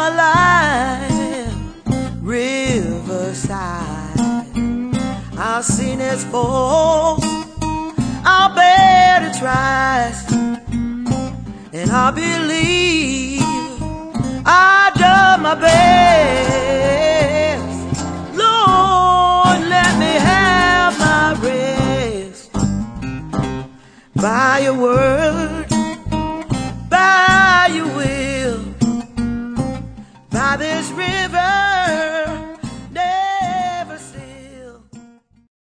my life, Riverside. I've seen its faults, I'll bear the tries, and I believe I done my best. Lord, let me have my rest. By your word